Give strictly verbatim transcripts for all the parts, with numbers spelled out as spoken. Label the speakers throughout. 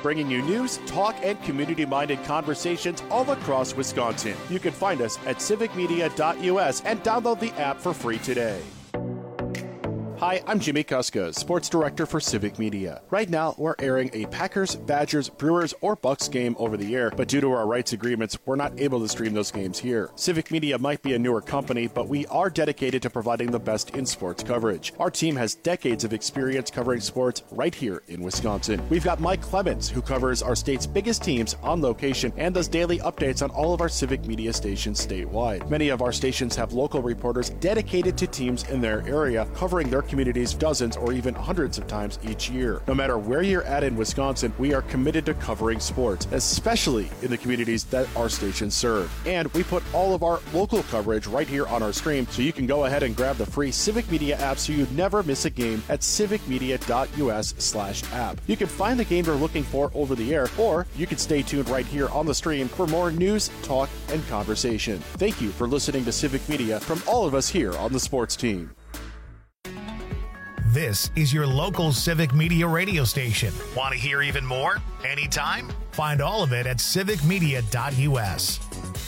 Speaker 1: bringing you news, talk, and community-minded conversations all across Wisconsin. You can find us at civic media dot U S and download the app for free today. Hi, I'm Jimmy Kuska, Sports Director for Civic Media. Right now, we're airing a Packers, Badgers, Brewers, or Bucks game over the air, but due to our rights agreements, we're not able to stream those games here. Civic Media might be a newer company, but we are dedicated to providing the best in sports coverage. Our team has decades of experience covering sports right here in Wisconsin. We've got Mike Clemens, who covers our state's biggest teams on location and does daily updates on all of our Civic Media stations statewide. Many of our stations have local reporters dedicated to teams in their area, covering their communities dozens or even hundreds of times each year. No matter where you're at in Wisconsin, we are committed to covering sports, especially in the communities that our stations serve. And we put all of our local coverage right here on our stream, so you can go ahead and grab the free Civic Media app so you never miss a game at civic media dot U S slash app. You can find the game you're looking for over the air, or you can stay tuned right here on the stream for more news, talk, and conversation. Thank you for listening to Civic Media from all of us here on the sports team.
Speaker 2: This is your local Civic Media radio station. Want to hear even more? Anytime? Find all of it at civic media dot U S.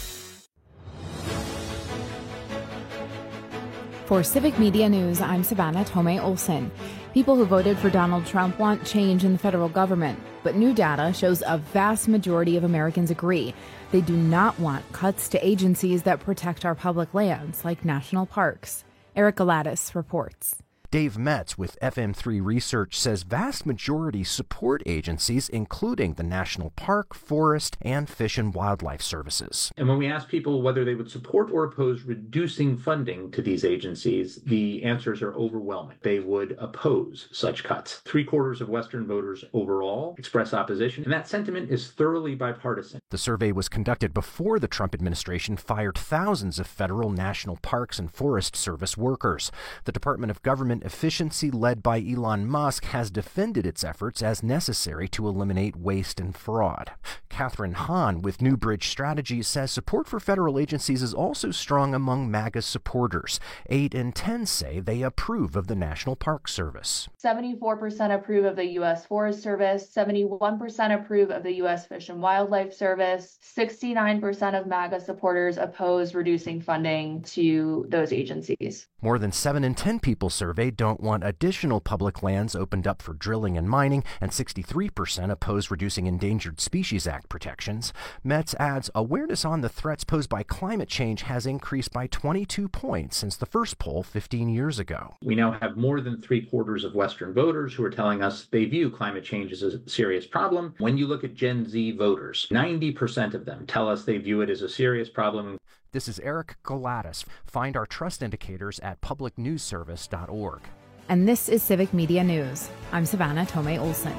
Speaker 3: For Civic Media News, I'm Savannah Tomei Olson. People who voted for Donald Trump want change in the federal government, but new data shows a vast majority of Americans agree. They do not want cuts to agencies that protect our public lands, like national parks. Eric Galatis reports.
Speaker 4: Dave Metz with F M three Research says vast majority support agencies, including the National Park, Forest, and Fish and Wildlife Services.
Speaker 5: And when we ask people whether they would support or oppose reducing funding to these agencies, the answers are overwhelming. They would oppose such cuts. Three quarters of Western voters overall express opposition, and that sentiment is thoroughly bipartisan.
Speaker 4: The survey was conducted before the Trump administration fired thousands of federal national parks and forest service workers. The Department of Government Efficiency, led by Elon Musk, has defended its efforts as necessary to eliminate waste and fraud. Catherine Hahn with Newbridge Strategies says support for federal agencies is also strong among MAGA supporters. Eight in ten say they approve of the National Park Service.
Speaker 6: seventy-four percent approve of the U S Forest Service, seventy-one percent approve of the U S Fish and Wildlife Service, sixty-nine percent of MAGA supporters oppose reducing funding to those agencies.
Speaker 4: More than seven in ten people surveyed don't want additional public lands opened up for drilling and mining, and sixty-three percent oppose reducing Endangered Species Act protections. Metz adds awareness on the threats posed by climate change has increased by twenty-two points since the first poll fifteen years ago.
Speaker 5: We now have more than three quarters of Western voters who are telling us they view climate change as a serious problem. When you look at Gen Z voters, ninety percent of them tell us they view it as a serious problem.
Speaker 4: This is Eric Galatis. Find our trust indicators at public news service dot org.
Speaker 3: And this is Civic Media News. I'm Savannah Tomei Olson.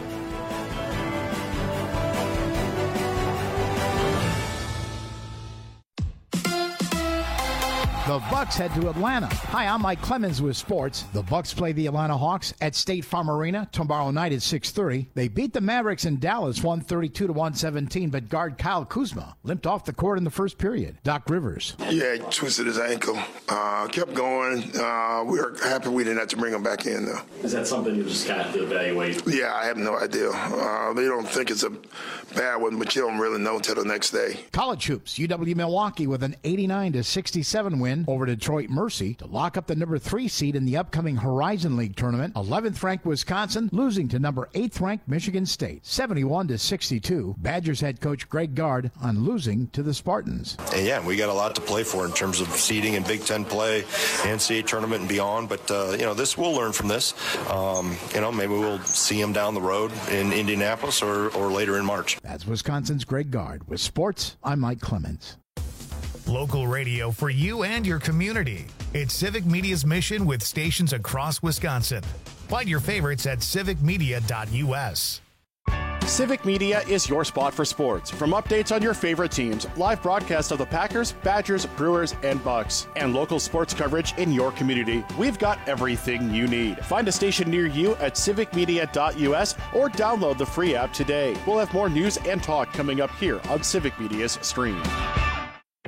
Speaker 7: The Bucks head to Atlanta. Hi, I'm Mike Clemens with sports. The Bucks play the Atlanta Hawks at State Farm Arena tomorrow night at six thirty. They beat the Mavericks in Dallas one thirty-two to one seventeen, but guard Kyle Kuzma limped off the court in the first period. Doc Rivers.
Speaker 8: Yeah, he twisted his ankle. Uh, kept going. Uh, we were happy we didn't have to bring him back in, though.
Speaker 9: Is that something you just got to evaluate?
Speaker 8: Yeah, I have no idea. Uh, they don't think it's a bad one, but you don't really know until the next day.
Speaker 7: College hoops. U W Milwaukee with an eighty-nine to sixty-seven win over Detroit Mercy to lock up the number three seed in the upcoming Horizon League tournament. eleventh ranked Wisconsin losing to number eighth ranked Michigan State, seventy-one to sixty-two. Badgers head coach Greg Gard on losing to the Spartans.
Speaker 10: And yeah, we got a lot to play for in terms of seeding and Big Ten play, N C double A tournament and beyond. But uh, you know, this we'll learn from this. Um, you know, maybe we'll see them down the road in Indianapolis or, or later in March.
Speaker 7: That's Wisconsin's Greg Gard. With sports, I'm Mike Clemens.
Speaker 2: Local radio for you and your community. It's Civic Media's mission with stations across Wisconsin. Find your favorites at civic media dot U S.
Speaker 1: Civic Media is your spot for sports. From updates on your favorite teams, live broadcasts of the Packers, Badgers, Brewers, and Bucks, and local sports coverage in your community, we've got everything you need. Find a station near you at civic media dot U S or download the free app today. We'll have more news and talk coming up here on Civic Media's stream.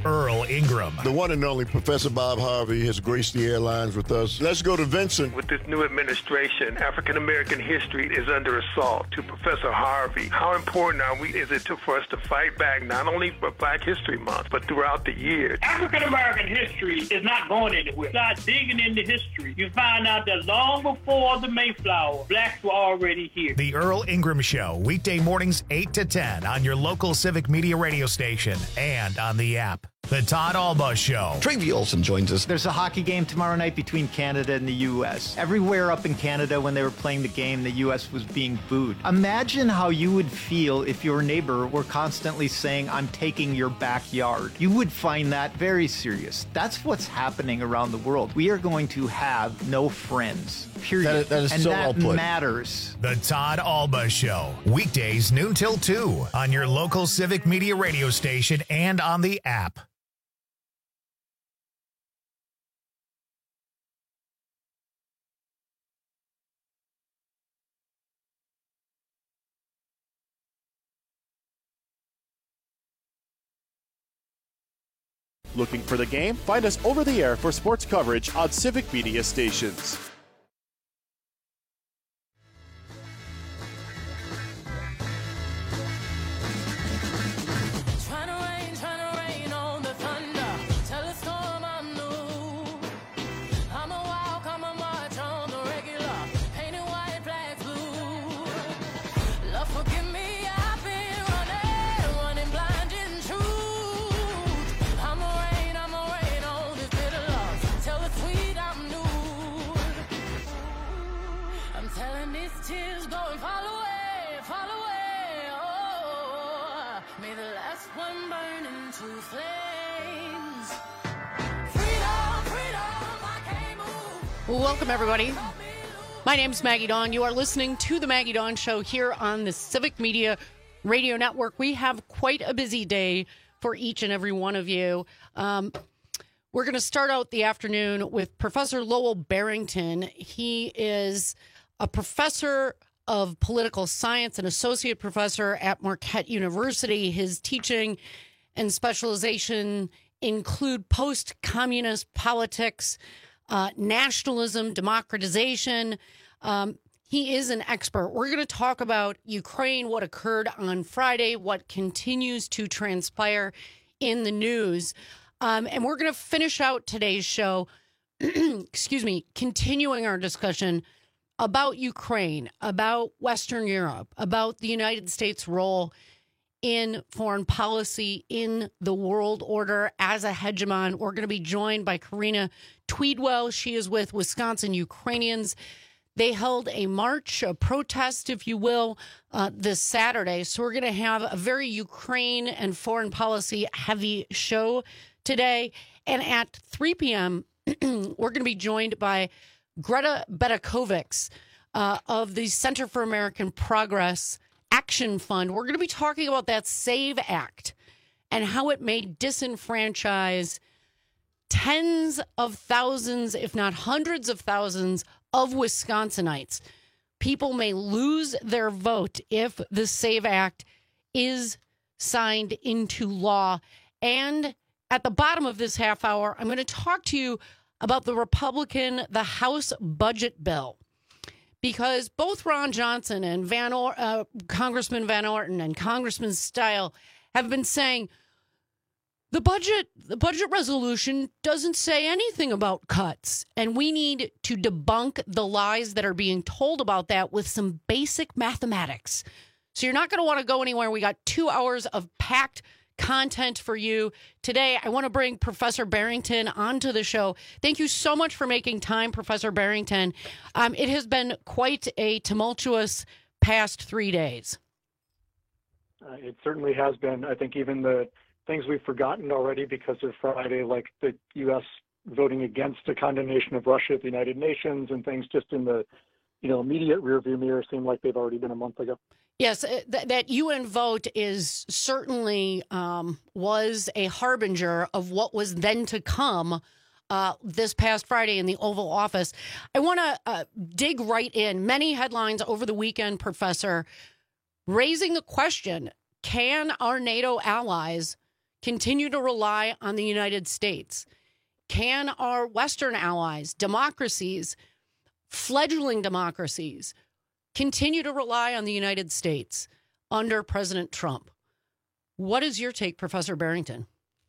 Speaker 2: Earl Ingram.
Speaker 11: The one and only Professor Bob Harvey has graced the airlines with us. Let's go to Vincent.
Speaker 12: With this new administration, African-American history is under assault. To Professor Harvey, how important are we, is it to, for us to fight back, not only for Black History Month, but throughout the year?
Speaker 13: African-American history is not going anywhere. Start digging into history. You find out that long before the Mayflower, blacks were already here.
Speaker 2: The Earl Ingram Show, weekday mornings eight to ten on your local Civic Media radio station and on the app. The Todd Alba Show.
Speaker 14: Travi Olson joins us.
Speaker 15: There's a hockey game tomorrow night between Canada and the U S. Everywhere up in Canada when they were playing the game, the U S was being booed. Imagine how you would feel if your neighbor were constantly saying, I'm taking your backyard. You would find that very serious. That's what's happening around the world. We are going to have no friends. Period.
Speaker 14: That, that is
Speaker 15: and
Speaker 14: so
Speaker 15: that
Speaker 14: well put.
Speaker 15: matters.
Speaker 2: The Todd Alba Show, weekdays noon till two on your local Civic Media radio station and on the app.
Speaker 1: Looking for the game? Find us over the air for sports coverage on Civic Media stations.
Speaker 16: Welcome, everybody. My name's Maggie Dawn. You are listening to The Maggie Dawn Show here on the Civic Media Radio Network. We have quite a busy day for each and every one of you. Um, we're going to start out the afternoon with Professor Lowell Barrington. He is a professor of political science, an associate professor at Marquette University. His teaching and specialization include post-communist politics, Uh, nationalism, democratization. Um, he is an expert. We're going to talk about Ukraine, what occurred on Friday, what continues to transpire in the news. Um, and we're going to finish out today's show, excuse me, continuing our discussion about Ukraine, about Western Europe, about the United States' role in foreign policy, in the world order as a hegemon. We're going to be joined by Karina Tweedwell. She is with Wisconsin Ukrainians. They held a march, a protest, if you will, uh, this Saturday. So we're going to have a very Ukraine and foreign policy heavy show today. And at three p.m., we're going to be joined by Greta Betakovics uh, of the Center for American Progress Action Fund. We're going to be talking about that SAVE Act and how it may disenfranchise tens of thousands, if not hundreds of thousands, of Wisconsinites. People may lose their vote if the SAVE Act is signed into law. And at the bottom of this half hour, I'm going to talk to you about the Republican, the House budget bill. Because both Ron Johnson and Van or- uh, Congressman Van Orten and Congressman Steil have been saying the budget, the budget resolution doesn't say anything about cuts, and we need to debunk the lies that are being told about that with some basic mathematics. So you're not going to want to go anywhere. We got two hours of packed content for you today. I want to bring Professor Barrington onto the show. Thank you so much for making time, Professor Barrington. Um, it has been quite a tumultuous past three days.
Speaker 17: Uh, it certainly has been. I think even the things we've forgotten already because of Friday, like the U S voting against the condemnation of Russia at the United Nations and things just in the you know, immediate rearview mirror seem like they've already been a month ago.
Speaker 16: Yes, th- that U N vote is certainly um, was a harbinger of what was then to come uh, this past Friday in the Oval Office. I want to uh, dig right in. Many headlines over the weekend, Professor, raising the question, can our NATO allies continue to rely on the United States? Can our Western allies, democracies, fledgling democracies, continue to rely on the United States under President Trump? What is your take, Professor Barrington?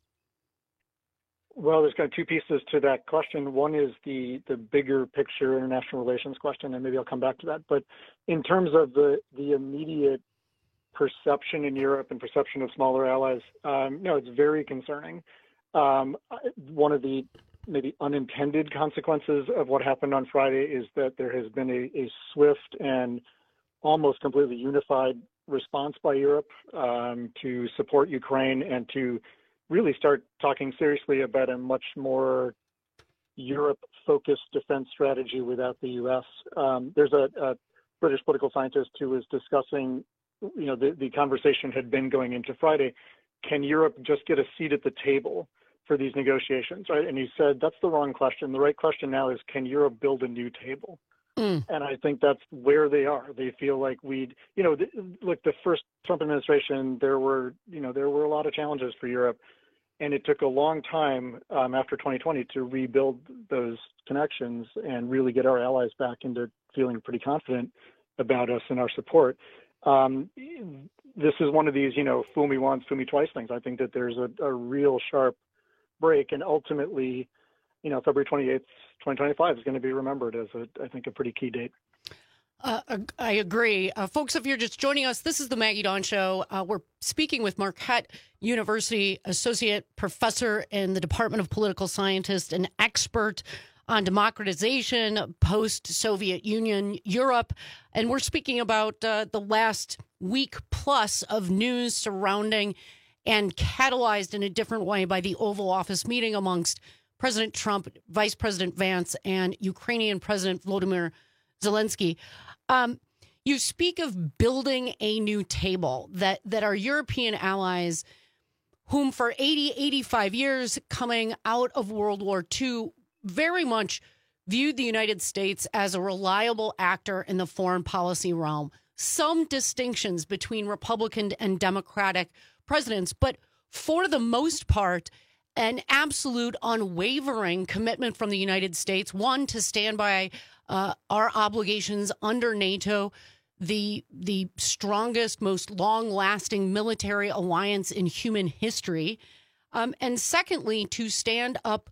Speaker 17: Well, there's kind of two pieces to that question. One is the the bigger picture international relations question, and maybe I'll come back to that. But in terms of the, the immediate perception in Europe and perception of smaller allies, um, no, it's very concerning. Um, one of the maybe unintended consequences of what happened on Friday is that there has been a, a swift and almost completely unified response by Europe um, to support Ukraine and to really start talking seriously about a much more Europe-focused defense strategy without the U S. Um, there's a, a British political scientist who was discussing, you know, the, the conversation had been going into Friday, can Europe just get a seat at the table for these negotiations, right? And he said, that's the wrong question. The right question now is, can Europe build a new table? Mm. And I think that's where they are. They feel like we'd, you know, the, look, the first Trump administration, there were, you know, there were a lot of challenges for Europe. And it took a long time um, after twenty twenty to rebuild those connections and really get our allies back into feeling pretty confident about us and our support. Um, this is one of these, you know, fool me once, fool me twice things. I think that there's a, a real sharp break, and ultimately, you know, February twenty-eighth, twenty twenty-five is going to be remembered as, a, I think, a pretty key date.
Speaker 16: Uh, I agree. Uh, folks, if you're just joining us, this is the Maggie Dawn Show. Uh, we're speaking with Marquette University Associate Professor in the Department of Political Science, an expert on democratization, post-Soviet Union, Europe. And we're speaking about uh, the last week plus of news surrounding and catalyzed in a different way by the Oval Office meeting amongst President Trump, Vice President Vance, and Ukrainian President Volodymyr Zelensky. Um, you speak of building a new table that, that our European allies, whom for eighty, eighty-five years coming out of World War Two, very much viewed the United States as a reliable actor in the foreign policy realm. Some distinctions between Republican and Democratic presidents, but for the most part, an absolute unwavering commitment from the United States, one, to stand by uh, our obligations under NATO, the the strongest, most long-lasting military alliance in human history, um, and secondly, to stand up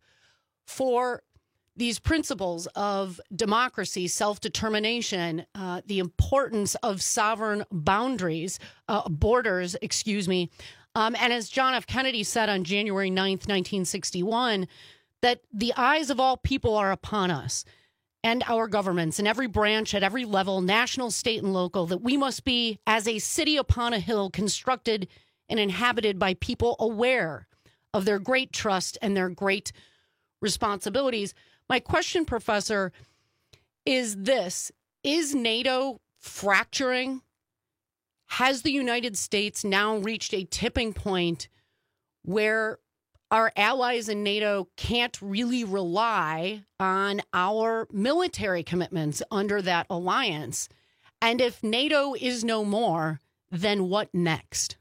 Speaker 16: for these principles of democracy, self-determination, uh, the importance of sovereign boundaries, uh, borders, excuse me. Um, and as John F. Kennedy said on January ninth, nineteen sixty-one, that the eyes of all people are upon us and our governments in every branch, at every level, national, state, and local, that we must be as a city upon a hill, constructed and inhabited by people aware of their great trust and their great responsibilities. My question, Professor, is this: is NATO fracturing? Has the United States now reached a tipping point where our allies in NATO can't really rely on our military commitments under that alliance? And if NATO is no more, then what next?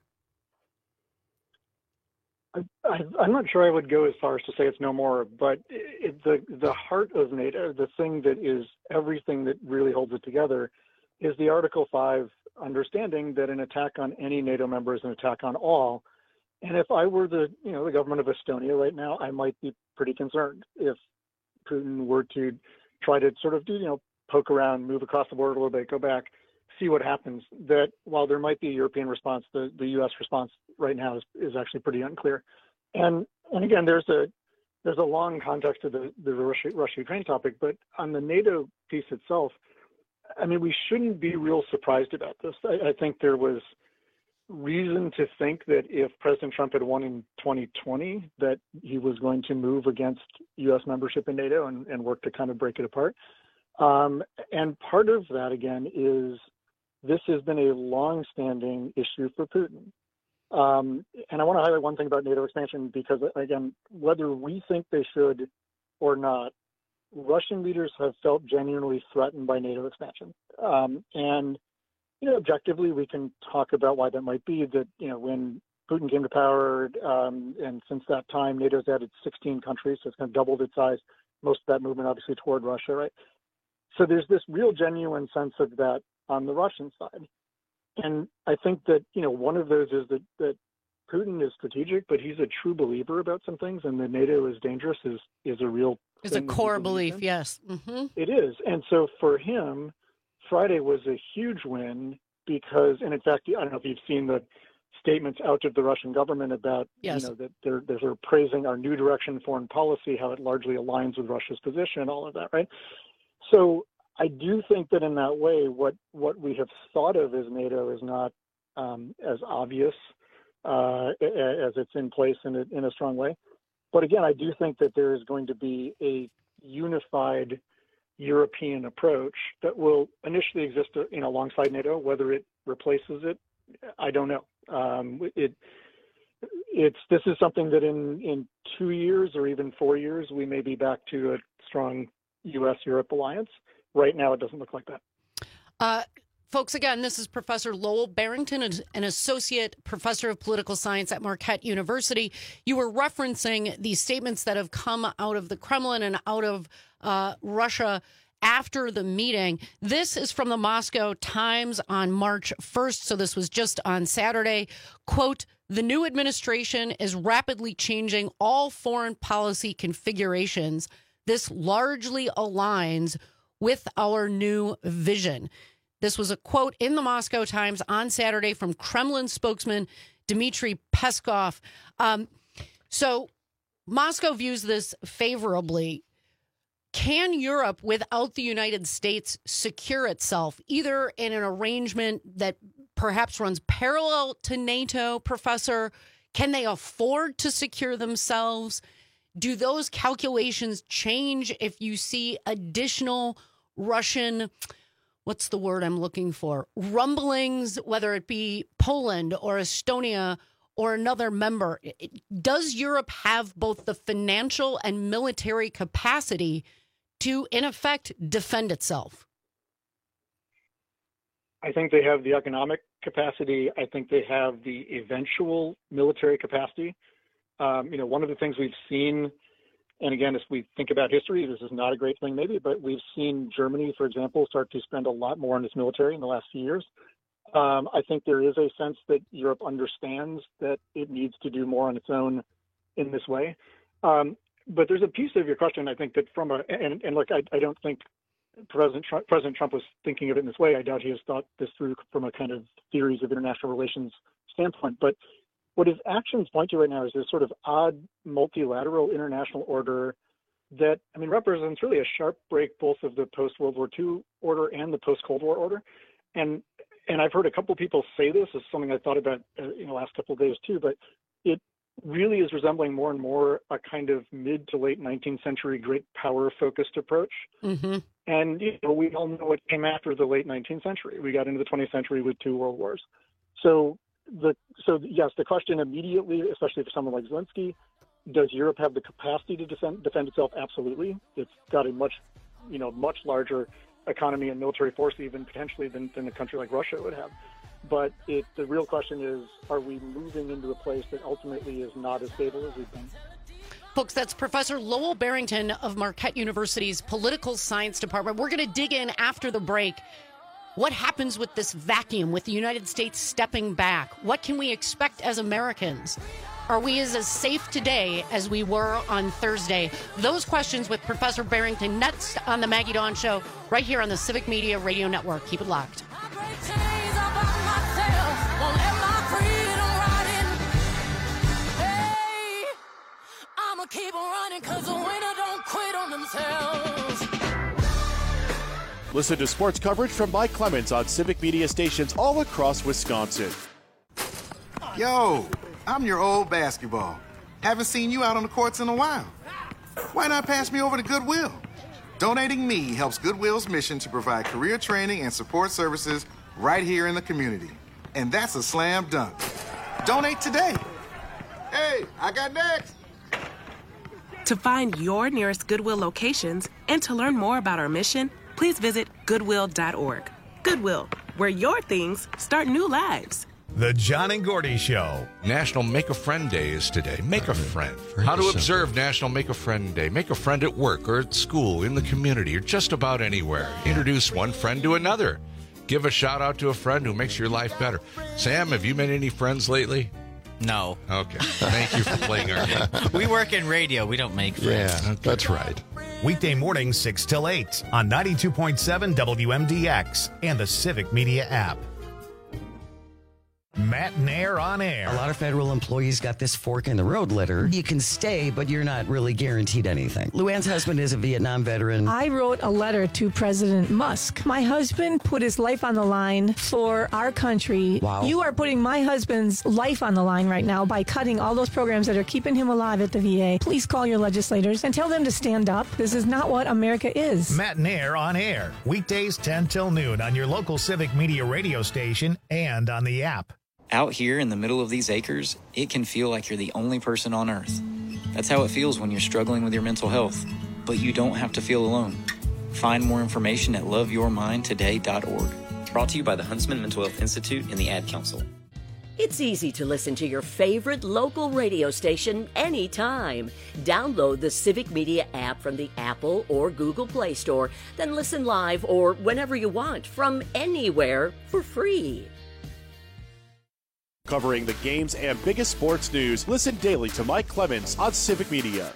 Speaker 17: I, I'm not sure I would go as far as to say it's no more, but it, the the heart of NATO, the thing that is everything that really holds it together, is the Article five understanding that an attack on any NATO member is an attack on all. And if I were the, you know, the government of Estonia right now, I might be pretty concerned if Putin were to try to sort of do, you know, poke around, move across the border a little bit, go back, see what happens. That while there might be a European response, the, the U S response right now is, is actually pretty unclear. And and again, there's a there's a long context to the, the Russia, Russia-Ukraine topic, but on the NATO piece itself, I mean, we shouldn't be real surprised about this. I, I think there was reason to think that if President Trump had won in twenty twenty, that he was going to move against U S membership in NATO and, and work to kind of break it apart. Um, and part of that, again, is this has been a long-standing issue for Putin. Um, and I want to highlight one thing about NATO expansion, because, again, whether we think they should or not, Russian leaders have felt genuinely threatened by NATO expansion. Um, and, you know, objectively, we can talk about why that might be. That, you know, when Putin came to power, um, and since that time, NATO's added sixteen countries, so it's kind of doubled its size. Most of that movement, obviously, toward Russia, right? So there's this real genuine sense of that on the Russian side. And I think that, you know, one of those is that, that Putin is strategic, but he's a true believer about some things, and that NATO is dangerous is, is a real
Speaker 16: It's a core belief, in. yes. Mm-hmm.
Speaker 17: It is. And so for him, Friday was a huge win because, and in fact, I don't know if you've seen the statements out of the Russian government about,
Speaker 16: yes.
Speaker 17: you know, that they're, they're sort of praising our new direction in foreign policy, how it largely aligns with Russia's position and all of that, right? So I do think that in that way, what, what we have thought of as NATO is not um, as obvious uh, as it's in place in a, in a strong way. But again, I do think that there is going to be a unified European approach that will initially exist, you know, alongside NATO. Whether it replaces it, I don't know. Um, it, it's this is something that in, in two years or even four years, we may be back to a strong U S Europe alliance. Right now, it doesn't look like that.
Speaker 16: Uh, folks, again, this is Professor Lowell Barrington, an associate professor of political science at Marquette University. You were referencing these statements that have come out of the Kremlin and out of uh, Russia after the meeting. This is from the Moscow Times on March first, so this was just on Saturday. Quote, the new administration is rapidly changing all foreign policy configurations. This largely aligns with our new vision. This was a quote in the Moscow Times on Saturday from Kremlin spokesman Dmitry Peskov. Um, so Moscow views this favorably. Can Europe, without the United States, secure itself, either in an arrangement that perhaps runs parallel to NATO, Professor? Can they afford to secure themselves? Do those calculations change if you see additional Russian, what's the word I'm looking for, rumblings, whether it be Poland or Estonia or another member? Does Europe have both the financial and military capacity to, in effect, defend itself?
Speaker 17: I think they have the economic capacity. I think they have the eventual military capacity. Um, you know, one of the things we've seen, and again, as we think about history, this is not a great thing maybe, but we've seen Germany, for example, start to spend a lot more on its military in the last few years. Um, I think there is a sense that Europe understands that it needs to do more on its own in this way. Um, but there's a piece of your question, I think, that from a, and, and look, I, I don't think President Trump, President Trump was thinking of it in this way. I doubt he has thought this through from a kind of theories of international relations standpoint. But what his actions point to right now is this sort of odd multilateral international order that, I mean, represents really a sharp break both of the post-World War Two order and the post-Cold War order. And and I've heard a couple people say this, is something I thought about uh, in the last couple of days too, but it really is resembling more and more a kind of mid to late nineteenth century great power-focused approach. Mm-hmm. And you know, we all know what came after the late nineteenth century. We got into the twentieth century with two world wars. So the so yes, the question immediately, especially for someone like Zelensky, does Europe have the capacity to defend, defend itself? Absolutely. It's got a much, you know, much larger economy and military force even potentially than, than a country like Russia would have. But it, the real question is, are we moving into a place that ultimately is not as stable as we've been?
Speaker 16: Folks, that's Professor Lowell Barrington of Marquette University's Political Science Department. We're going to dig in after the break. What happens with this vacuum, with the United States stepping back? What can we expect as Americans? Are we as, as safe today as we were on Thursday? Those questions with Professor Barrington next on the Maggie Dawn Show, right here on the Civic Media Radio Network. Keep it locked.
Speaker 14: Keep running, 'cause the winner don't quit on themselves.
Speaker 1: Listen to sports coverage from Mike Clemens on Civic Media stations all across Wisconsin.
Speaker 18: Yo, I'm your old basketball. Haven't seen you out on the courts in a while. Why not pass me over to Goodwill? Donating me helps Goodwill's mission to provide career training and support services right here in the community. And that's a slam dunk. Donate today. Hey, I got next.
Speaker 19: To find your nearest Goodwill locations and to learn more about our mission, please visit goodwill dot org. Goodwill, where your things start new lives.
Speaker 2: The John and Gordy Show.
Speaker 20: National Make a Friend Day is today. Make a friend. How to observe National Make a Friend Day. Make a friend at work or at school, in the community, or just about anywhere. Introduce one friend to another. Give a shout out to a friend who makes your life better. Sam, have you made any friends lately?
Speaker 21: No.
Speaker 20: Okay. Thank you for playing our game.
Speaker 21: We work in radio. We don't make friends.
Speaker 20: Yeah, okay. That's right.
Speaker 2: Weekday mornings, six till eight on ninety-two point seven W M D X and the Civic Media app. Matt Nair on air.
Speaker 22: A lot of federal employees got this fork in the road letter. You can stay, but you're not really guaranteed anything. Luann's husband is a Vietnam veteran.
Speaker 23: I wrote a letter to President Musk. My husband put his life on the line for our country.
Speaker 22: Wow.
Speaker 23: You are putting my husband's life on the line right now by cutting all those programs that are keeping him alive at the V A. Please call your legislators and tell them to stand up. This is not what America is.
Speaker 2: Matt Nair on air. Weekdays ten till noon on your local Civic Media radio station and on the app.
Speaker 24: Out here in the middle of these acres, it can feel like you're the only person on earth. That's how it feels when you're struggling with your mental health. But you don't have to feel alone. Find more information at love your mind today dot org. Brought to you by the Huntsman Mental Health Institute and the Ad Council.
Speaker 25: It's easy to listen to your favorite local radio station anytime. Download the Civic Media app from the Apple or Google Play Store, then listen live or whenever you want from anywhere for free.
Speaker 1: Covering the games and biggest sports news, listen daily to Mike Clemens on Civic Media.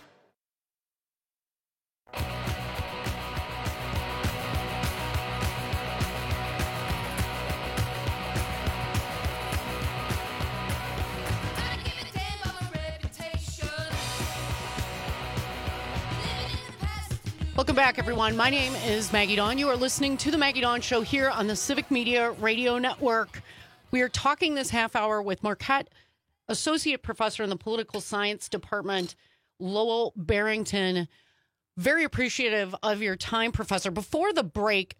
Speaker 16: Welcome back, everyone. My name is Maggie Dawn. You are listening to The Maggie Dawn Show here on the Civic Media Radio Network. We are talking this half hour with Marquette Associate Professor in the Political Science Department, Lowell Barrington. Very appreciative of your time, Professor. Before the break,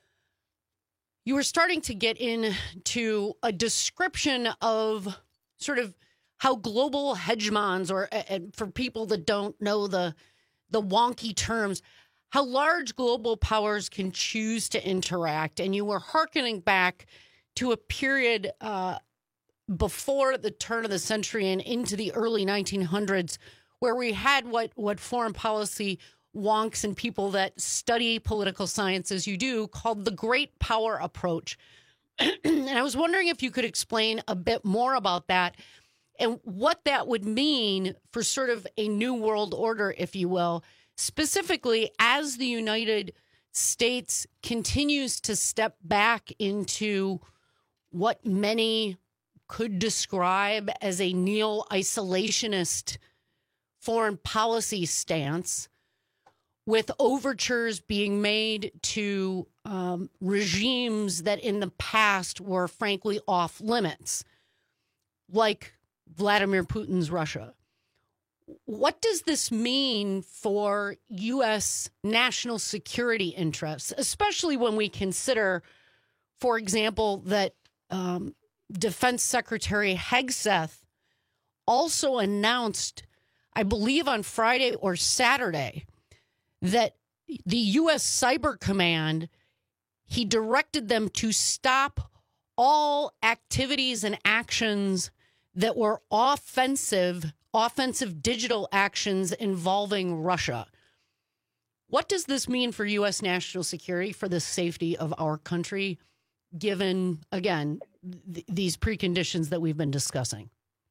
Speaker 16: you were starting to get into a description of sort of how global hegemons, or uh, for people that don't know the the wonky terms, how large global powers can choose to interact. And you were hearkening back to a period uh, before the turn of the century and into the early nineteen hundreds, where we had what, what foreign policy wonks and people that study political science, as you do, called the great power approach. And I was wondering if you could explain a bit more about that and what that would mean for sort of a new world order, if you will, specifically as the United States continues to step back into what many could describe as a neo-isolationist foreign policy stance, with overtures being made to um, regimes that in the past were frankly off limits, like Vladimir Putin's Russia. What does this mean for U S national security interests, especially when we consider, for example, that Um, Defense Secretary Hegseth also announced, I believe on Friday or Saturday, that the U S Cyber Command, he directed them to stop all activities and actions that were offensive, offensive digital actions involving Russia. What does this mean for U S national security, for the safety of our country, given, again, th- these preconditions that we've been discussing?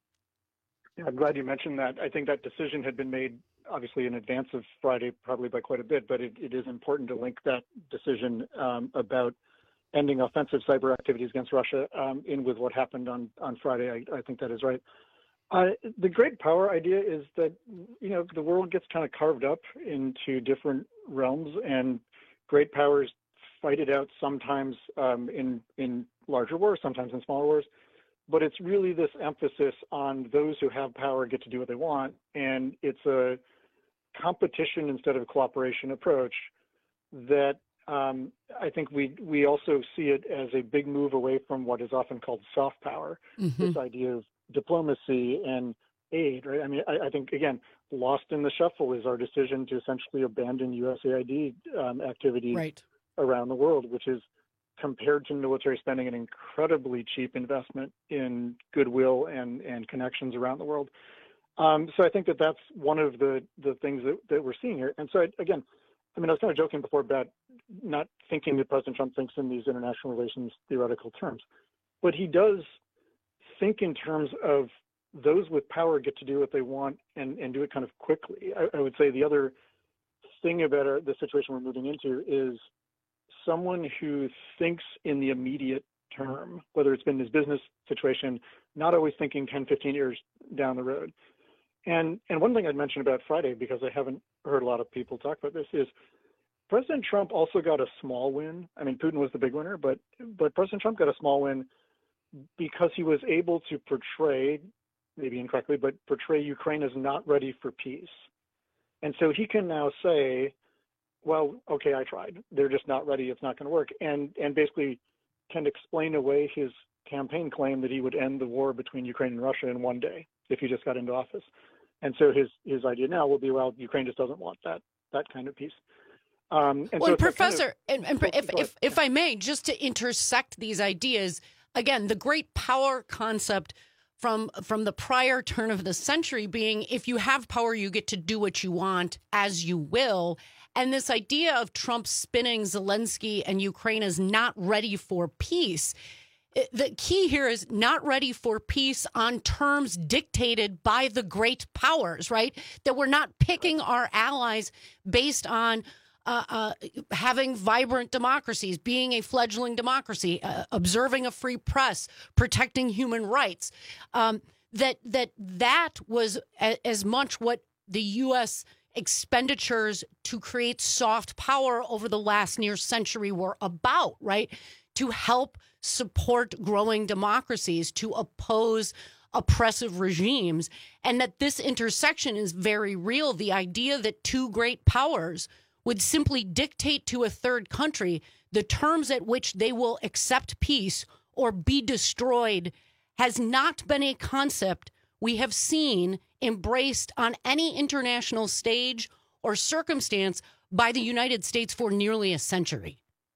Speaker 17: Yeah, I'm glad you mentioned that. I think that decision had been made, obviously, in advance of Friday, probably by quite a bit, but it, it is important to link that decision um, about ending offensive cyber activities against Russia um, in with what happened on, on Friday. I, I think that is right. Uh, the great power idea is that, you know, the world gets kind of carved up into different realms, and great powers fight it out sometimes um, in in larger wars, sometimes in smaller wars. But it's really this emphasis on those who have power get to do what they want, and it's a competition instead of cooperation approach that um, I think we we also see it as a big move away from what is often called soft power, mm-hmm. this idea of diplomacy and aid, right? I mean, I, I think, again, lost in the shuffle is our decision to essentially abandon U S A I D um, activities right. around the world, which is compared to military spending, an incredibly cheap investment in goodwill and, and connections around the world. Um, so I think that that's one of the, the things that, that we're seeing here. And so, I, again, I mean, I was kind of joking before about not thinking that President Trump thinks in these international relations theoretical terms, but he does think in terms of those with power get to do what they want and, and do it kind of quickly. I, I would say the other thing about our, the situation we're moving into is someone who thinks in the immediate term, whether it's been his business situation, not always thinking ten, fifteen years down the road. And and one thing I'd mention about Friday, because I haven't heard a lot of people talk about this, is President Trump also got a small win. I mean, Putin was the big winner, but but President Trump got a small win because he was able to portray, maybe incorrectly, but portray Ukraine as not ready for peace. And so he can now say, well, okay, I tried. They're just not ready. It's not going to work. And and basically can explain away his campaign claim that he would end the war between Ukraine and Russia in one day if he just got into office. And so his, his idea now will be, well, Ukraine just doesn't want that that kind of peace. Um, and
Speaker 16: well,
Speaker 17: so
Speaker 16: and Professor,
Speaker 17: kind of,
Speaker 16: and, and if, if, if I may, just to intersect these ideas, again, the great power concept from from the prior turn of the century being, if you have power, you get to do what you want as you will. And this idea of Trump spinning Zelensky and Ukraine as not ready for peace. The key here is not ready for peace on terms dictated by the great powers, right? That we're not picking our allies based on uh, uh, having vibrant democracies, being a fledgling democracy, uh, observing a free press, protecting human rights. Um, that that that was a, as much what the U S expenditures to create soft power over the last near century were about, right? To help support growing democracies, to oppose oppressive regimes, and that this intersection is very real. The idea that two great powers would simply dictate to a third country the terms at which they will accept peace or be destroyed has not been a concept we have seen embraced on any international stage or circumstance by the United States for nearly a century.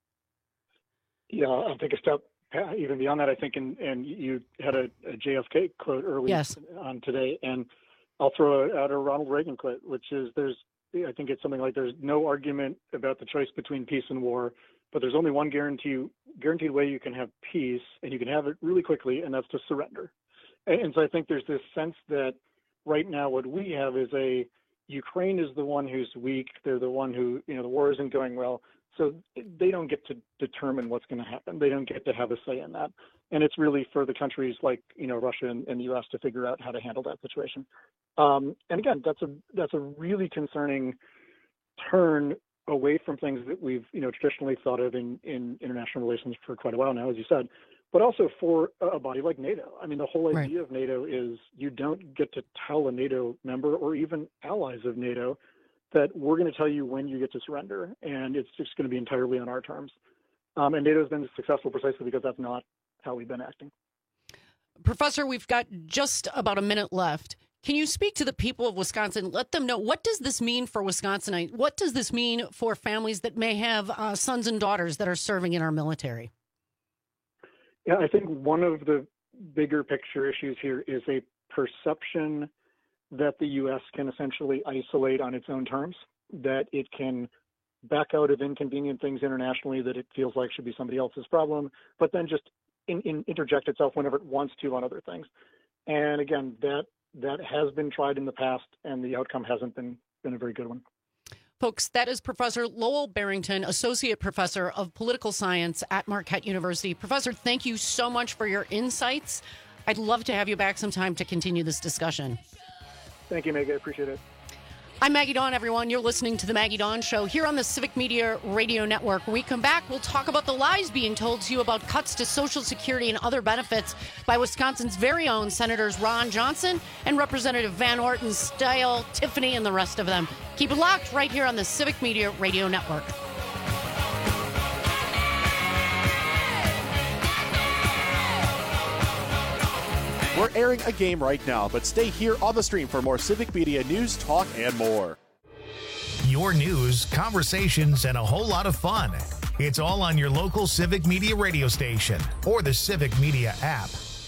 Speaker 17: Yeah, I'll take a step even beyond that. I think, and and you had a, a J F K quote early
Speaker 16: yes.
Speaker 17: on today, and I'll throw out a Ronald Reagan quote, which is, "There's, I think it's something like, there's no argument about the choice between peace and war, but there's only one guarantee guaranteed way you can have peace, and you can have it really quickly, and that's to surrender." And, and so I think there's this sense that right now what we have is a Ukraine is the one who's weak. They're the one who, you know, the war isn't going well. So they don't get to determine what's going to happen. They don't get to have a say in that. And it's really for the countries like, you know, Russia and, and the U S to figure out how to handle that situation. Um, and again, that's a that's a really concerning turn away from things that we've, you know, traditionally thought of in, in international relations for quite a while now, as you said, but also for a body like NATO. I mean, the whole idea right. of NATO is you don't get to tell a NATO member or even allies of NATO that we're going to tell you when you get to surrender, and it's just going to be entirely on our terms. Um, and NATO has been successful precisely because that's not how we've been acting.
Speaker 16: Professor, we've got just about a minute left. Can you speak to the people of Wisconsin? Let them know, what does this mean for Wisconsinites? What does this mean for families that may have uh, sons and daughters that are serving in our military?
Speaker 17: Yeah, I think one of the bigger picture issues here is a perception that the U S can essentially isolate on its own terms, that it can back out of inconvenient things internationally that it feels like should be somebody else's problem, but then just in, in interject itself whenever it wants to on other things. And again, that that has been tried in the past, and the outcome hasn't been, been a very good one.
Speaker 16: Folks, that is Professor Lowell Barrington, Associate Professor of Political Science at Marquette University. Professor, thank you so much for your insights. I'd love to have you back sometime to continue this discussion.
Speaker 17: Thank you, Meg. I appreciate it.
Speaker 16: I'm Maggie Dawn, everyone. You're listening to The Maggie Dawn Show here on the Civic Media Radio Network. When we come back, we'll talk about the lies being told to you about cuts to Social Security and other benefits by Wisconsin's very own Senators Ron Johnson and Representative Van Orton, Style, Tiffany, and the rest of them. Keep it locked right here on the Civic Media Radio Network.
Speaker 1: We're airing a game right now, but stay here on the stream for more Civic Media news, talk, and more.
Speaker 2: Your news, conversations, and a whole lot of fun. It's all on your local Civic Media radio station or the Civic Media app.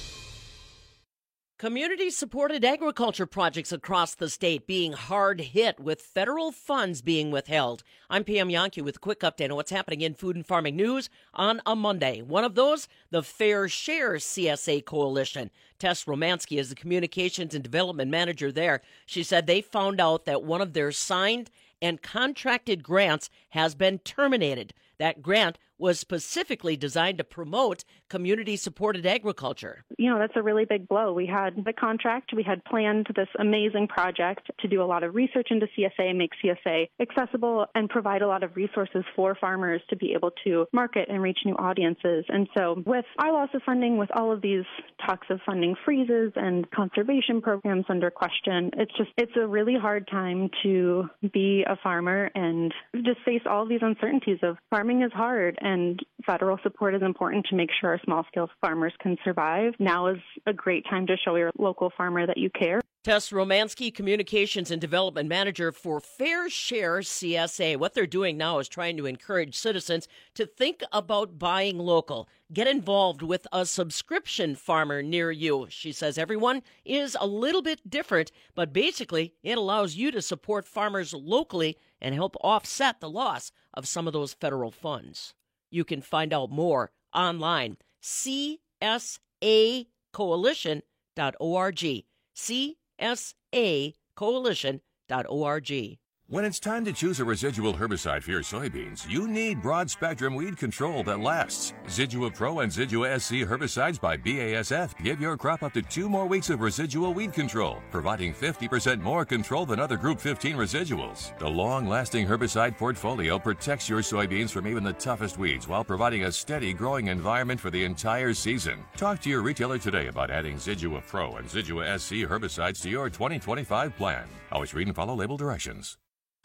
Speaker 3: Community-supported agriculture projects across the state being hard hit with federal funds being withheld. I'm Pam Yonke with a quick update on what's happening in food and farming news on a Monday. One of those, the Fair Share C S A Coalition. Tess Romansky is the Communications and Development Manager there. She said they found out that one of their signed and contracted grants has been terminated. That grant was specifically designed to promote community-supported agriculture.
Speaker 4: You know, that's a really big blow. We had the contract. We had planned this amazing project to do a lot of research into C S A, make C S A accessible, and provide a lot of resources for farmers to be able to market and reach new audiences. And so with our loss of funding, with all of these talks of funding freezes and conservation programs under question, it's just, it's a really hard time to be a farmer and just face all of these uncertainties of farming is hard. And federal support is important to make sure our small-scale farmers can survive. Now is a great time to show your local farmer that you care.
Speaker 3: Tess Romansky, Communications and Development Manager for Fair Share C S A. What they're doing now is trying to encourage citizens to think about buying local. Get involved with a subscription farmer near you. She says everyone is a little bit different, but basically it allows you to support farmers locally and help offset the loss of some of those federal funds. You can find out more online, C S A coalition dot org. C S A coalition dot org.
Speaker 5: When it's time to choose a residual herbicide for your soybeans, you need broad-spectrum weed control that lasts. Zidua Pro and Zidua S C herbicides by B A S F give your crop up to two more weeks of residual weed control, providing fifty percent more control than other Group fifteen residuals. The long-lasting herbicide portfolio protects your soybeans from even the toughest weeds while providing a steady growing environment for the entire season. Talk to your retailer today about adding Zidua Pro and Zidua S C herbicides to your twenty twenty-five plan. Always read and follow label directions.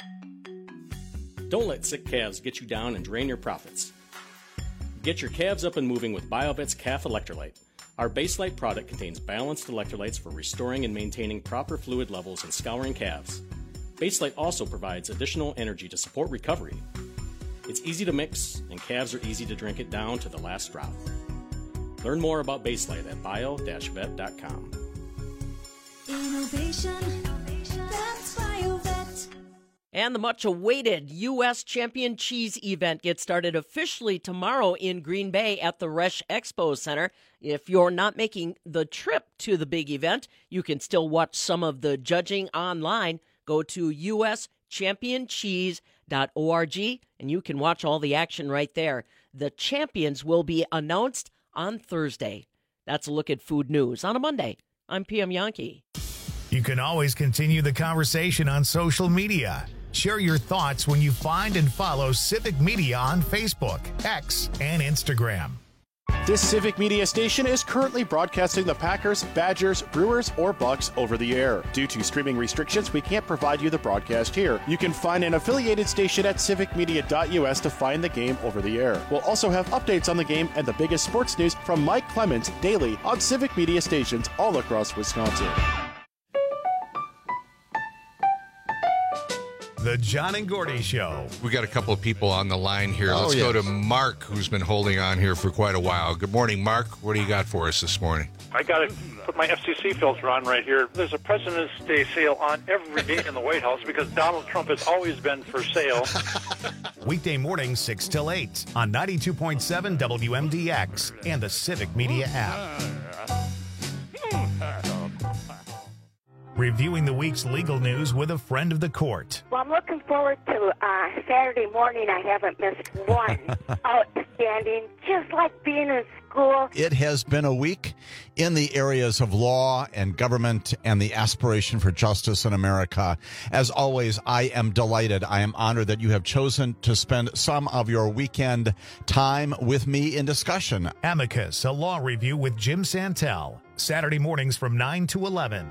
Speaker 6: Don't let sick calves get you down and drain your profits. Get your calves up and moving with BioVet's Calf Electrolyte. Our Baselite product contains balanced electrolytes for restoring and maintaining proper fluid levels in scouring calves. Baselite also provides additional energy to support recovery. It's easy to mix, and calves are easy to drink it down to the last drop. Learn more about Baselite at bio dash vet dot com.
Speaker 14: Innovation, that's BioVet.
Speaker 3: And the much-awaited U S Champion Cheese event gets started officially tomorrow in Green Bay at the Resch Expo Center. If you're not making the trip to the big event, you can still watch some of the judging online. Go to U S champion cheese dot org, and you can watch all the action right there. The champions will be announced on Thursday. That's a look at food news on a Monday. I'm P M Yonke.
Speaker 2: You can always continue the conversation on social media. Share your thoughts when you find and follow Civic Media on Facebook, X, and Instagram.
Speaker 1: This Civic Media station is currently broadcasting the Packers, Badgers, Brewers, or Bucks over the air. Due to streaming restrictions, we can't provide you the broadcast here. You can find an affiliated station at civic media dot U S to find the game over the air. We'll also have updates on the game and the biggest sports news from Mike Clemens daily on Civic Media stations all across Wisconsin.
Speaker 2: The John and Gordy Show.
Speaker 20: We got a couple of people on the line here.
Speaker 2: Oh,
Speaker 20: Let's
Speaker 2: yeah.
Speaker 20: go to Mark, who's been holding on here for quite a while. Good morning, Mark. What do you got for us this morning?
Speaker 9: I got to put my F C C filter on right here. There's a President's Day sale on every day in the White House because Donald Trump has always been for sale.
Speaker 2: Weekday mornings, six till eight on ninety-two point seven W M D X and the Civic Media app. Reviewing the week's legal news with a friend of the court.
Speaker 26: Well, I'm looking forward to uh, Saturday morning. I haven't missed one. Outstanding, just like being in school.
Speaker 27: It has been a week in the areas of law and government and the aspiration for justice in America. As always, I am delighted. I am honored that you have chosen to spend some of your weekend time with me in discussion.
Speaker 2: Amicus, a law review with Jim Santel. Saturday mornings from nine to eleven.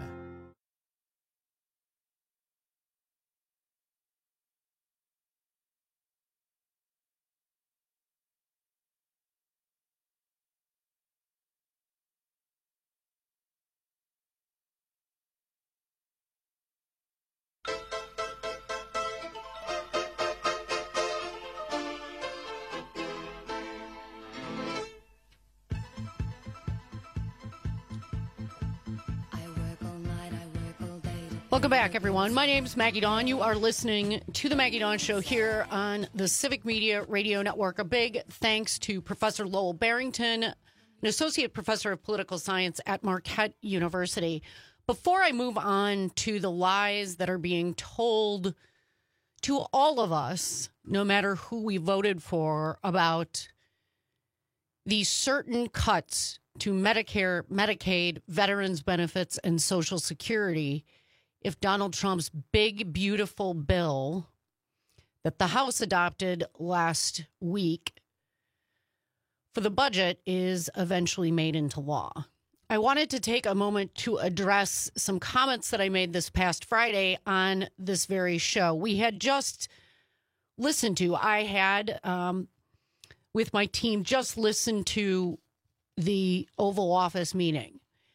Speaker 16: Welcome back, everyone. My name's Maggie Dawn. You are listening to the Maggie Dawn Show here on the Civic Media Radio Network. A big thanks to Professor Lowell Barrington, an associate professor of political science at Marquette University. Before I move on to the lies that are being told to all of us, no matter who we voted for, about these certain cuts to Medicare, Medicaid, veterans benefits, and Social Security, if Donald Trump's big, beautiful bill that the House adopted last week for the budget is eventually made into law. I wanted to take a moment to address some comments that I made this past Friday on this very show. We had just listened to, I had, um, with my team, just listened to the Oval Office meeting.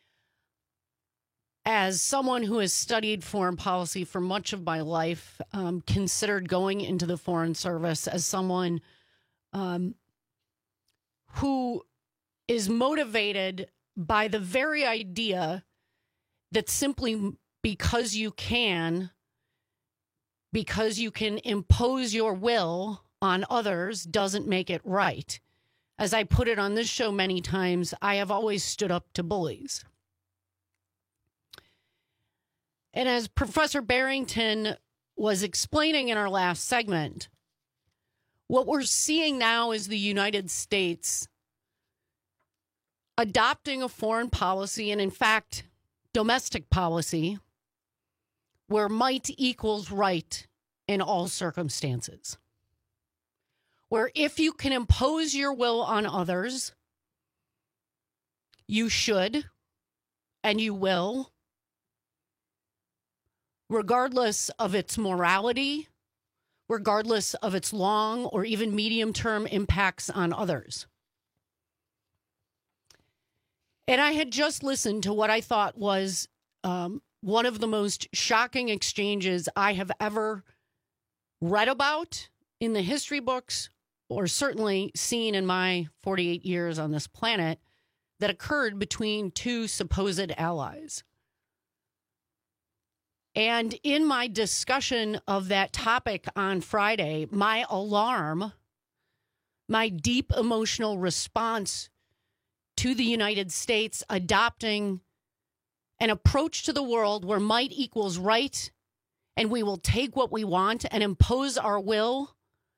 Speaker 16: As someone who has studied foreign policy for much of my life, um, considered going into the Foreign Service, as someone um, who is motivated by the very idea that simply because you can, because you can impose your will on others doesn't make it right. As I put it on this show many times, I have always stood up to bullies. And as Professor Barrington was explaining in our last segment, what we're seeing now is the United States adopting a foreign policy and, in fact, domestic policy where might equals right in all circumstances. Where if you can impose your will on others, you should and you will, regardless of its morality, regardless of its long or even medium-term impacts on others. And I had just listened to what I thought was um, one of the most shocking exchanges I have ever read about in the history books, or certainly seen in my forty-eight years on this planet, that occurred between two supposed allies. And in my discussion of that topic on Friday, my alarm, my deep emotional response to the United States adopting an approach to the world where might equals right, and we will take what we want and impose our will,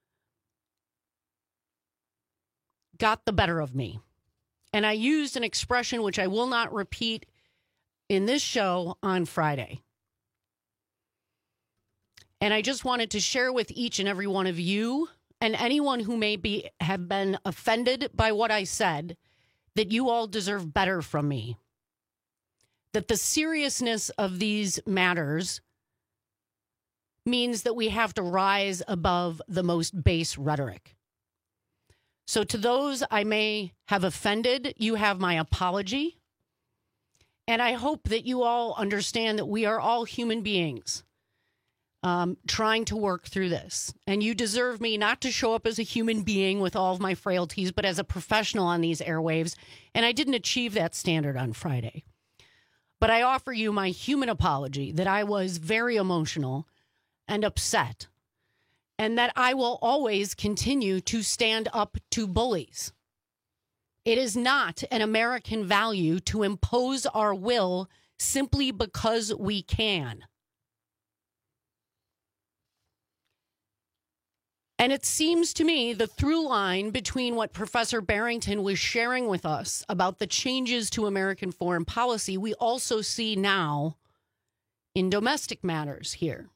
Speaker 16: got the better of me. And I used an expression which I will not repeat in this show on Friday. And I just wanted to share with each and every one of you and anyone who may be have been offended by what I said, that you all deserve better from me. That the seriousness of these matters means that we have to rise above the most base rhetoric. So to those I may have offended, you have my apology. And I hope that you all understand that we are all human beings um, trying to work through this. And you deserve me not to show up as a human being with all of my frailties, but as a professional on these airwaves. And I didn't achieve that standard on Friday. But I offer you my human apology that I was very emotional and upset, and that I will always continue to stand up to bullies. It is not an American value to impose our will simply because we can. And it seems to me the through line between what Professor Barrington was sharing with us about the changes to American foreign policy, we also see now in domestic matters here.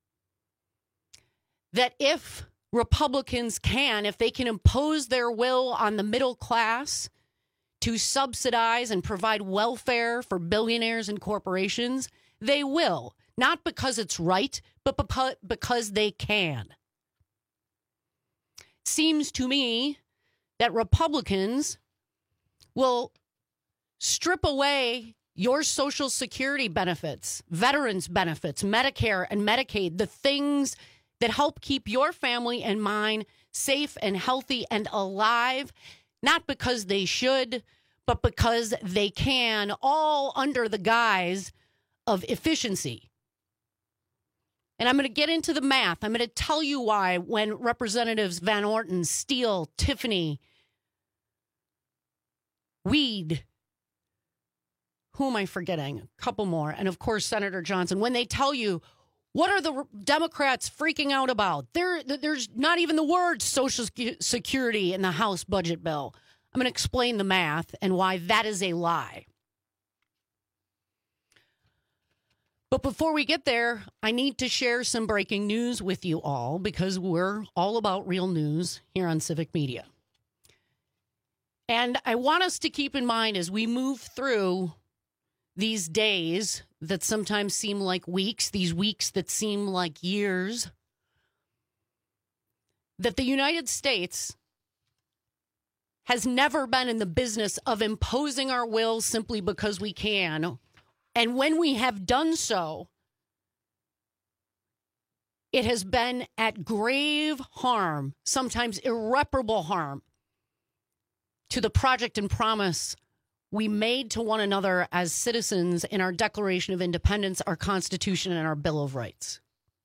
Speaker 16: That if Republicans can, if they can impose their will on the middle class to subsidize and provide welfare for billionaires and corporations, they will. Not because it's right, but because they can. Seems to me that Republicans will strip away your Social Security benefits, veterans benefits, Medicare and Medicaid, the things that help keep your family and mine safe and healthy and alive, not because they should, but because they can, all under the guise of efficiency. And I'm going to get into the math. I'm going to tell you why when Representatives Van Orton, Steele, Tiffany, Weed, who am I forgetting? A couple more. And of course, Senator Johnson, when they tell you, what are the Democrats freaking out about? There, there's not even the word Social Security in the House budget bill. I'm going to explain the math and why that is a lie. But before we get there, I need to share some breaking news with you all because we're all about real news here on Civic Media. And I want us to keep in mind as we move through these days that sometimes seem like weeks, these weeks that seem like years, that the United States has never been in the business of imposing our will simply because we can. And when we have done so, it has been at grave harm, sometimes irreparable harm, to the project and promise we made to one another as citizens in our Declaration of Independence, our Constitution, and our Bill of Rights.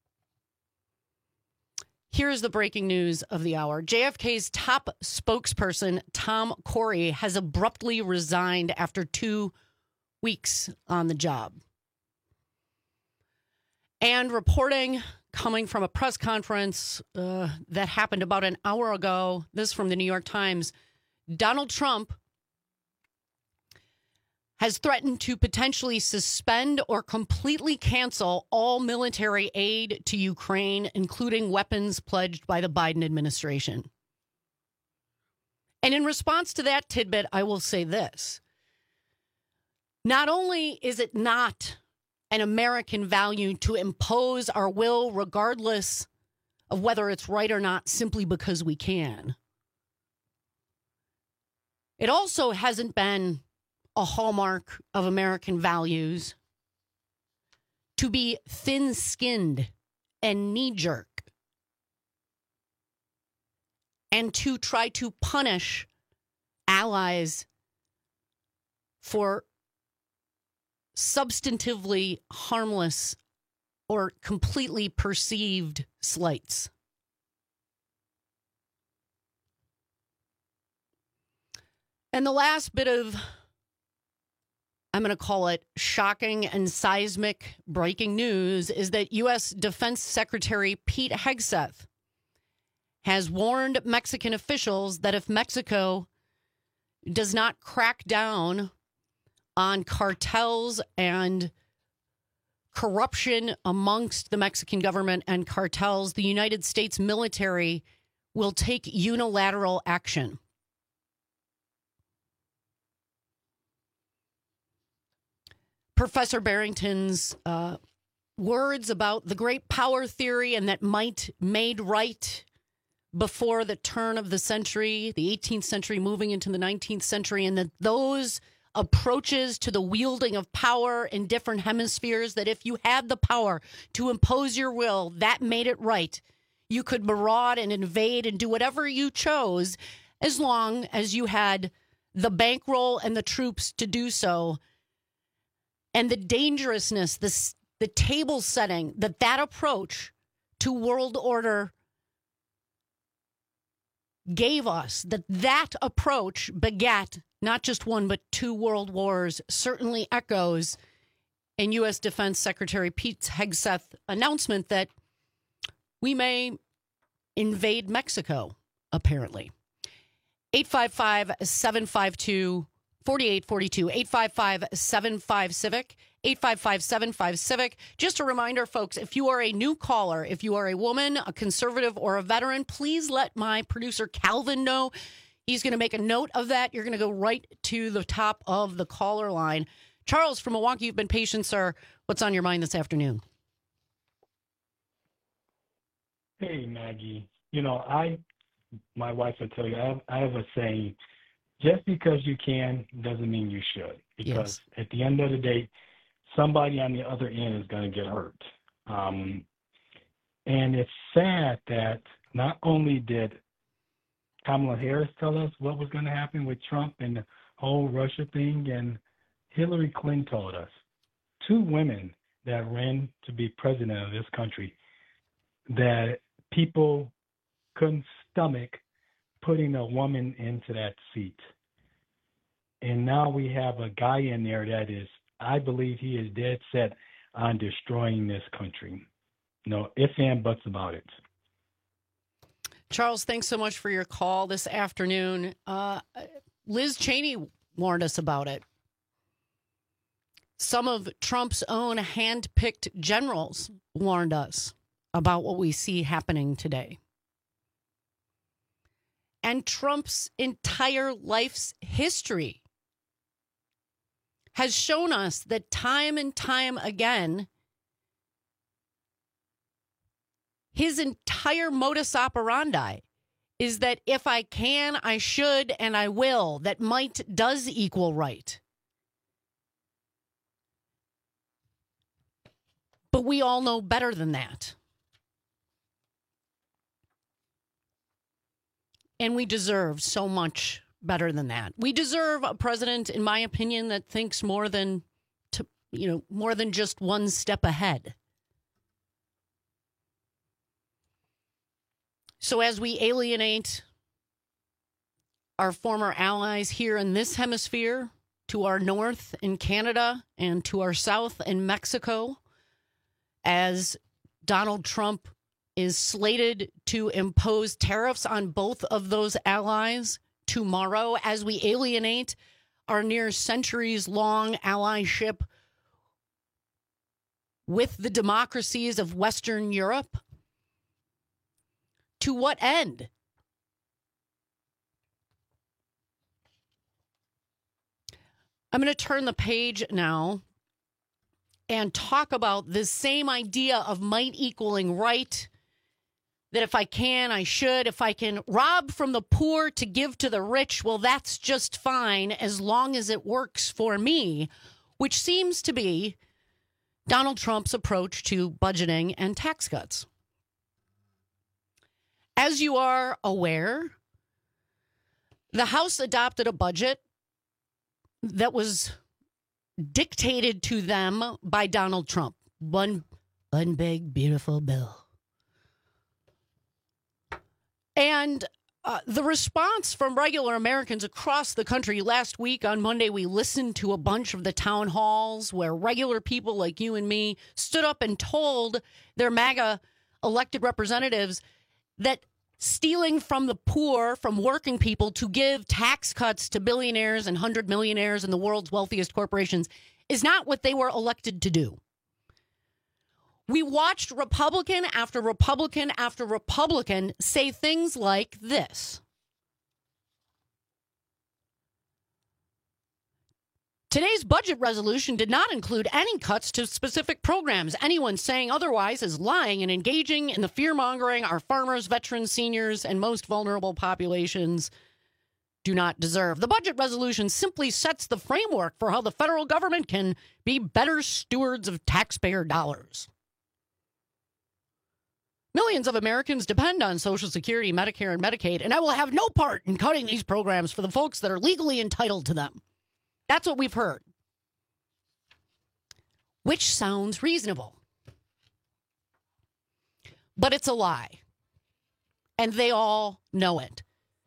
Speaker 16: Here's the breaking news of the hour. J F K's top spokesperson, Tom Corey, has abruptly resigned after two weeks on the job. And reporting coming from a press conference uh, that happened about an hour ago, this from the New York Times, Donald Trump has threatened to potentially suspend or completely cancel all military aid to Ukraine, including weapons pledged by the Biden administration. And in response to that tidbit, I will say this. Not only is it not an American value to impose our will regardless of whether it's right or not, simply because we can, it also hasn't been a hallmark of American values to be thin-skinned and knee-jerk and to try to punish allies for substantively harmless or completely perceived slights. And the last bit of, I'm going to call it shocking and seismic breaking news, is that U S Defense Secretary Pete Hegseth has warned Mexican officials that if Mexico does not crack down on cartels and corruption amongst the Mexican government and cartels, the United States military will take unilateral action. Professor Barrington's uh, words about the great power theory and that might made right before the turn of the century, the eighteenth century moving into the nineteenth century, and that those approaches to the wielding of power in different hemispheres, that if you had the power to impose your will, that made it right. You could maraud and invade and do whatever you chose as long as you had the bankroll and the troops to do so. And the dangerousness, the, the table setting that that approach to world order gave us, that that approach begat not just one but two world wars, certainly echoes in U S Defense Secretary Pete Hegseth's announcement that we may invade Mexico, apparently. eight five five, seven five two, four eight four two, eight five five, seven five, CIVIC, eight five five, seven five, CIVIC. Just a reminder, folks, if you are a new caller, if you are a woman, a conservative, or a veteran, please let my producer Calvin know. He's going to make a note of that. You're going to go right to the top of the caller line. Charles from Milwaukee, you've been patient, sir. What's on your mind this afternoon?
Speaker 7: Hey, Maggie. You know, I, my wife will tell you, I have, I have a saying, just because you can doesn't mean you should. Because yes. At the end of the day, somebody on the other end is going to get hurt. Um, and it's sad that not only did Kamala Harris tell us what was going to happen with Trump and the whole Russia thing, and Hillary Clinton told us, two women that ran to be president of this country that people couldn't stomach putting a woman into that seat. And now we have a guy in there that is, I believe he is dead set on destroying this country. No ifs and buts about it.
Speaker 16: Charles, thanks so much for your call this afternoon. Uh, Liz Cheney warned us about it. Some of Trump's own hand-picked generals warned us about what we see happening today. And Trump's entire life's history has shown us that time and time again, his entire modus operandi is that if I can, I should, and I will, that might does equal right. But we all know better than that. And we deserve so much better than that. We deserve a president, in my opinion, that thinks more than to, you know, more than just one step ahead. So as we alienate our former allies here in this hemisphere, to our north in Canada and to our south in Mexico, as Donald Trump is slated to impose tariffs on both of those allies tomorrow, as we alienate our near centuries-long allyship with the democracies of Western Europe, to what end? I'm going to turn the page now and talk about this same idea of might equaling right, that if I can, I should. If I can rob from the poor to give to the rich, well, that's just fine as long as it works for me, which seems to be Donald Trump's approach to budgeting and tax cuts. As you are aware, the House adopted a budget that was dictated to them by Donald Trump. One, one big, beautiful bill. And uh, the response from regular Americans across the country, last week on Monday, we listened to a bunch of the town halls where regular people like you and me stood up and told their MAGA elected representatives that stealing from the poor, from working people to give tax cuts to billionaires and hundred millionaires and the world's wealthiest corporations is not what they were elected to do. We watched Republican after Republican after Republican say things like this. Today's budget resolution did not include any cuts to specific programs. Anyone saying otherwise is lying and engaging in the fear-mongering our farmers, veterans, seniors, and most vulnerable populations do not deserve. The budget resolution simply sets the framework for how the federal government can be better stewards of taxpayer dollars. Millions of Americans depend on Social Security, Medicare, and Medicaid, and I will have no part in cutting these programs for the folks that are legally entitled to them. That's what we've heard. Which sounds reasonable. But it's a lie. And they all know it.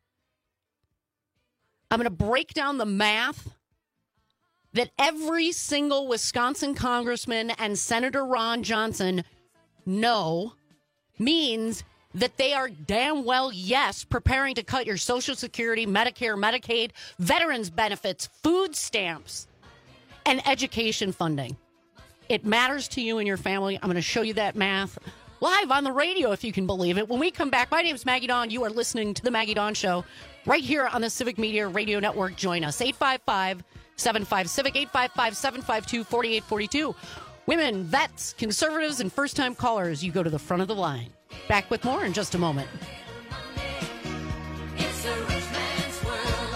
Speaker 16: I'm going to break down the math that every single Wisconsin congressman and Senator Ron Johnson know means that they are damn well, yes, preparing to cut your Social Security, Medicare, Medicaid, veterans benefits, food stamps, and education funding. It matters to you and your family. I'm going to show you that math live on the radio, if you can believe it. When we come back, my name is Maggie Dawn. You are listening to The Maggie Dawn Show right here on the Civic Media Radio Network. Join us, eight five five, seven five, CIVIC, eight five five, seven five two, four eight four two. Women, vets, conservatives, and first-time callers, you go to the front of the line. Back with more in just a moment.
Speaker 14: It's a rich man's world.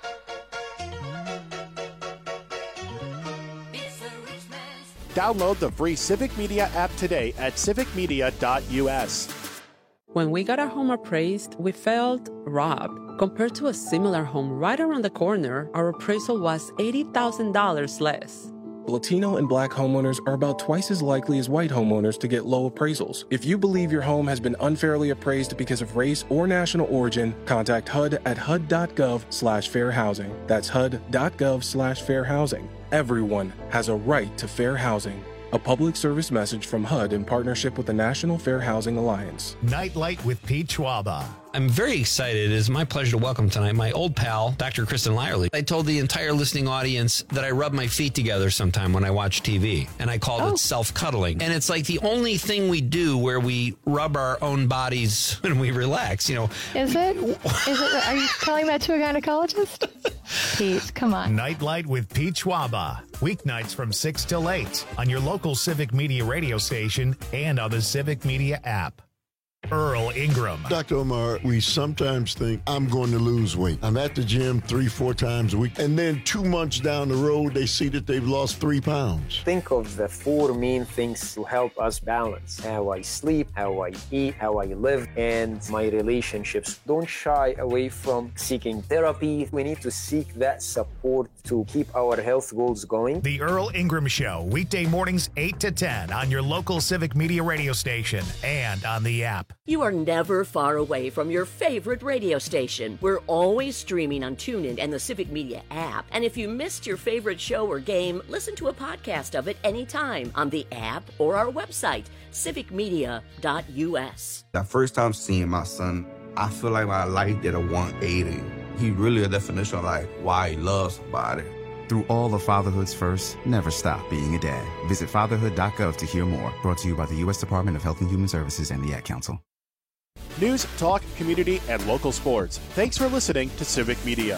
Speaker 14: It's a rich man's
Speaker 1: Download the free Civic Media app today at civic media dot u s.
Speaker 8: When we got our home appraised, we felt robbed. Compared to a similar home right around the corner, our appraisal was eighty thousand dollars less.
Speaker 10: Latino and Black homeowners are about twice as likely as white homeowners to get low appraisals. If you believe your home has been unfairly appraised because of race or national origin, contact H U D at H U D dot gov slash fair housing. That's H U D dot gov slash fair housing. Everyone has a right to fair housing. A public service message from H U D in partnership with the National Fair Housing Alliance.
Speaker 2: Nightlight with Pete Schwaba.
Speaker 11: I'm very excited. It is my pleasure to welcome tonight my old pal, Doctor Kristen Lyerly. I told the entire listening audience that I rub my feet together sometime when I watch T V, and I called oh. it self-cuddling. And it's like the only thing we do where we rub our own bodies when we relax, you know.
Speaker 12: Is it? Is it? Are you telling that to a gynecologist? Pete, come on.
Speaker 2: Nightlight with Pete Schwaba. Weeknights from six till eight on your local Civic Media radio station and on the Civic Media app. Earl Ingram.
Speaker 13: Doctor Omar, we sometimes think I'm going to lose weight. I'm at the gym three, four times a week. And then two months down the road, they see that they've lost three pounds.
Speaker 15: Think of the four main things to help us balance: how I sleep, how I eat, how I live, and my relationships. Don't shy away from seeking therapy. We need to seek that support to keep our health goals going.
Speaker 2: The Earl Ingram Show, weekday mornings eight to ten on your local Civic Media radio station and on the app.
Speaker 25: You are never far away from your favorite radio station. We're always streaming on TuneIn and the Civic Media app. And if you missed your favorite show or game, listen to a podcast of it anytime on the app or our website, civic media dot u s.
Speaker 18: That first time seeing my son, I feel like my life did a one eighty. He really a definition of like why he loves somebody.
Speaker 19: Through all of fatherhood's first, never stop being a dad. Visit fatherhood dot gov to hear more. Brought to you by the U S Department of Health and Human Services and the Ad Council.
Speaker 1: News, talk, community, and local sports. Thanks for listening to Civic Media.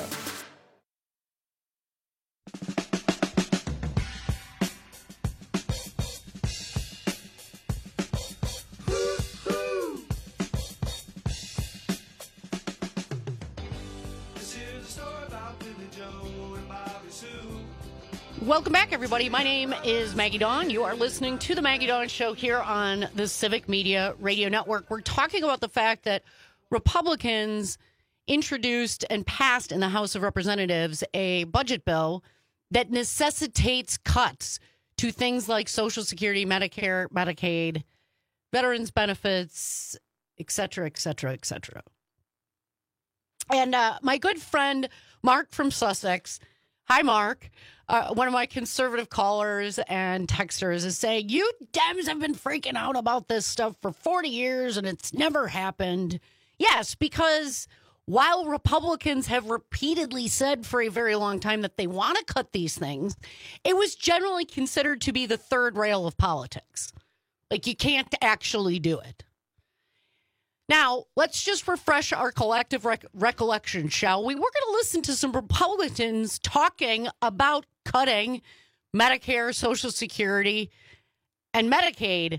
Speaker 16: Welcome back, everybody. My name is Maggie Dawn. You are listening to the Maggie Dawn Show here on the Civic Media Radio Network. We're talking about the fact that Republicans introduced and passed in the House of Representatives a budget bill that necessitates cuts to things like Social Security, Medicare, Medicaid, veterans benefits, et cetera, et cetera, et cetera. And uh, my good friend Mark from Sussex, hi, Mark. Uh, one of my conservative callers and texters is saying, you Dems have been freaking out about this stuff for forty years and it's never happened. Yes, because while Republicans have repeatedly said for a very long time that they want to cut these things, it was generally considered to be the third rail of politics. Like, you can't actually do it. Now, let's just refresh our collective rec- recollection, shall we? We're going to listen to some Republicans talking about cutting Medicare, Social Security, and Medicaid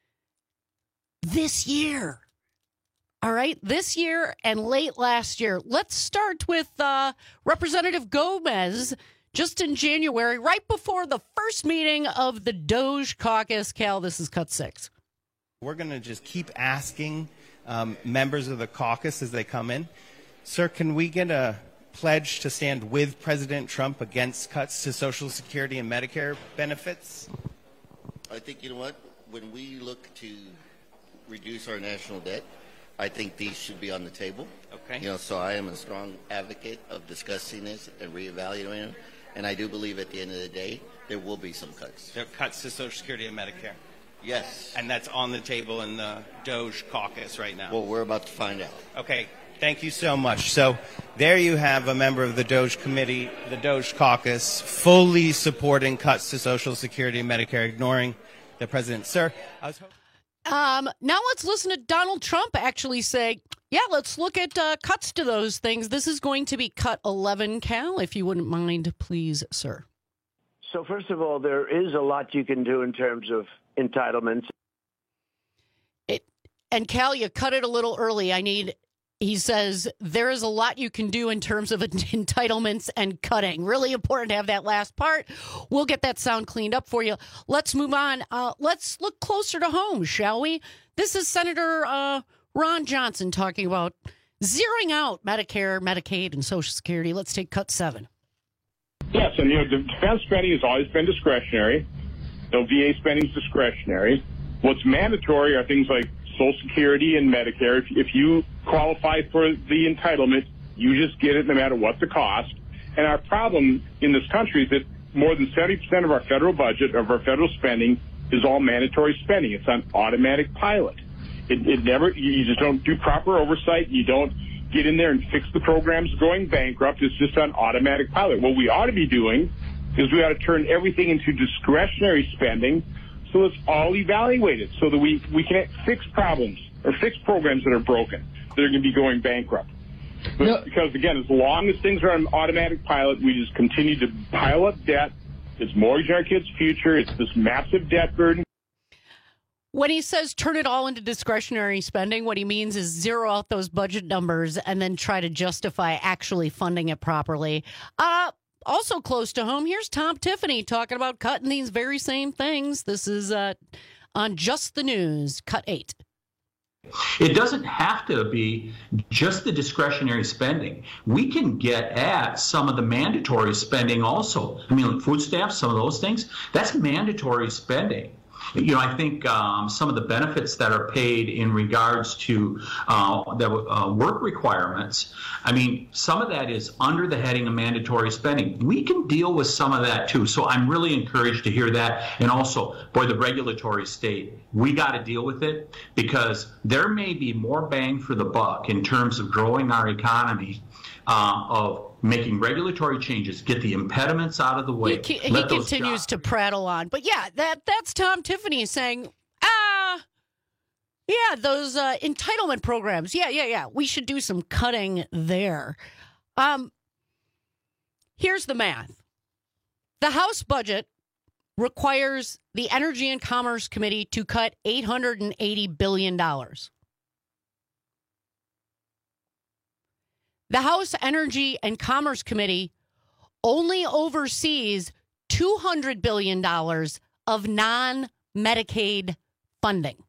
Speaker 16: this year. All right, this year and late last year. Let's start with uh, Representative Gomez just in January, right before the first meeting of the Doge Caucus. Cal, this is cut six.
Speaker 28: We're going to just keep asking Um, members of the caucus as they come in. Sir, can we get a pledge to stand with President Trump against cuts to Social Security and Medicare benefits?
Speaker 29: I think, you know what, when we look to reduce our national debt, I think these should be on the table.
Speaker 28: Okay.
Speaker 29: You know, so I am a strong advocate of discussing this and reevaluating it. And I do believe at the end of the day, there will be some cuts.
Speaker 28: There are cuts to Social Security and Medicare.
Speaker 29: Yes.
Speaker 28: And that's on the table in the Doge caucus right now.
Speaker 29: Well, we're about to find out.
Speaker 28: Okay. Thank you so much. So there you have a member of the Doge committee, the Doge caucus, fully supporting cuts to Social Security and Medicare, ignoring the president. Sir, I was hoping...
Speaker 16: Um, now let's listen to Donald Trump actually say, yeah, let's look at uh, cuts to those things. This is going to be cut eleven, Cal, if you wouldn't mind, please, sir.
Speaker 30: So first of all, there is a lot you can do in terms of entitlements.
Speaker 16: It, and Cal, you cut it a little early. I need, he says, there is a lot you can do in terms of entitlements and cutting. Really important to have that last part. We'll get that sound cleaned up for you. Let's move on. Uh, let's look closer to home, shall we? This is Senator uh, Ron Johnson talking about zeroing out Medicare, Medicaid, and Social Security. Let's take cut seven.
Speaker 3: Yes, and you know, defense spending has always been discretionary. So V A spending is discretionary. What's mandatory are things like Social Security and Medicare. If, if you qualify for the entitlement, you just get it no matter what the cost. And our problem in this country is that more than seventy percent of our federal budget, of our federal spending, is all mandatory spending. It's on automatic pilot. It, it never, you just don't do proper oversight. You don't get in there and fix the programs going bankrupt. It's just on automatic pilot. What we ought to be doing is we ought to turn everything into discretionary spending, so it's all evaluated so that we, we can fix problems or fix programs that are broken, that are going to be going bankrupt. But no. Because, again, as long as things are on automatic pilot, we just continue to pile up debt. It's mortgaging our kids' future. It's this massive debt burden.
Speaker 16: When he says turn it all into discretionary spending, what he means is zero out those budget numbers and then try to justify actually funding it properly. Uh, also close to home, here's Tom Tiffany talking about cutting these very same things. This is uh, on Just the News, cut eight.
Speaker 4: It doesn't have to be just the discretionary spending. We can get at some of the mandatory spending also. I mean, like food stamps, some of those things, that's mandatory spending. You know, I think um, some of the benefits that are paid in regards to uh, the uh, work requirements, I mean, some of that is under the heading of mandatory spending. We can deal with some of that, too. So I'm really encouraged to hear that. And also, boy, the regulatory state, we got to deal with it because there may be more bang for the buck in terms of growing our economy uh, of making regulatory changes, get the impediments out of the way.
Speaker 16: He, he continues jobs. to prattle on. But yeah, that that's Tom Tiffany saying, ah, yeah, those uh, entitlement programs. Yeah, yeah, yeah. We should do some cutting there. Um, here's the math. The House budget requires the Energy and Commerce Committee to cut eight hundred eighty billion dollars. The House Energy and Commerce Committee only oversees two hundred billion dollars of non-Medicaid funding.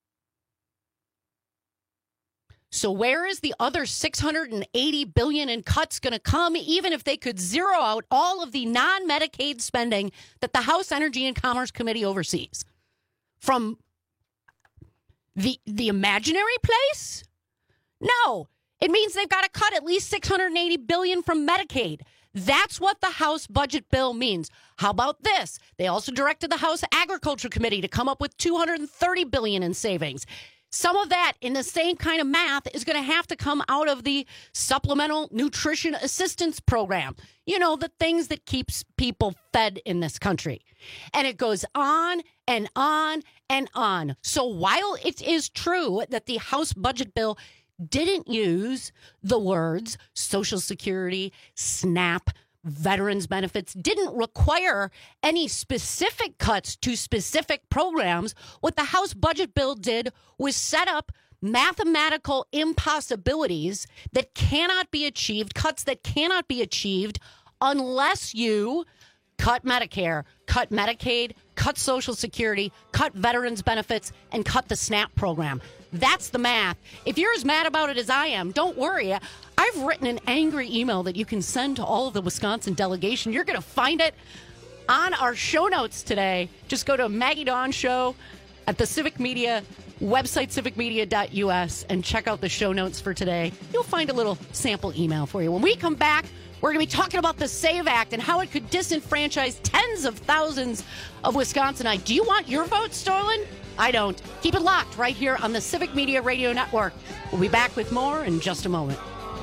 Speaker 16: So where is the other six hundred eighty billion dollars in cuts going to come, even if they could zero out all of the non-Medicaid spending that the House Energy and Commerce Committee oversees? From the, the imaginary place? No. It means they've got to cut at least six hundred eighty billion dollars from Medicaid. That's what the House budget bill means. How about this? They also directed the House Agriculture Committee to come up with two hundred thirty billion dollars in savings. Some of that in the same kind of math is going to have to come out of the Supplemental Nutrition Assistance Program. You know, the things that keeps people fed in this country. And it goes on and on and on. So while it is true that the House budget bill didn't use the words Social Security, SNAP, veterans benefits, didn't require any specific cuts to specific programs. What the House budget bill did was set up mathematical impossibilities that cannot be achieved, cuts that cannot be achieved unless you cut Medicare, cut Medicaid, cut Social Security, cut veterans benefits, and cut the SNAP program. That's the math. If you're as mad about it as I am, don't worry. I've written an angry email that you can send to all of the Wisconsin delegation. You're going to find it on our show notes today. Just go to Maggie Dawn Show at the Civic Media website, civic media dot u s, and check out the show notes for today. You'll find a little sample email for you. When we come back, we're going to be talking about the SAVE Act and how it could disenfranchise tens of thousands of Wisconsinites. Do you want your vote stolen? I don't. Keep it locked right here on the Civic Media Radio Network. We'll be back with more in just a moment.